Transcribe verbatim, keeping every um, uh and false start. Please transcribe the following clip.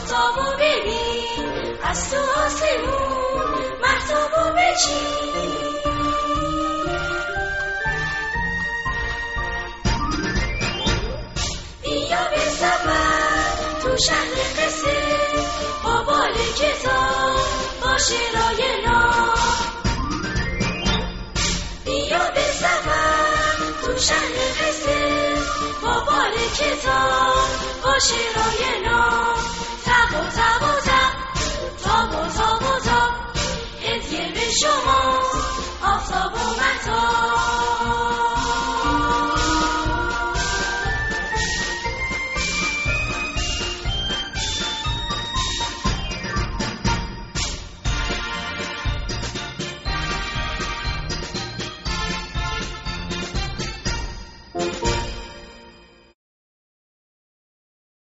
آفتابو ببین، از تو آسمون مهتابو بچین. بیا به سفر تو شهر قصه، با بال کتاب با شعرهای ناب. بیا به سفر تو شهر قصه، با بال کتاب با شعرهای ناب. تب و تب و تب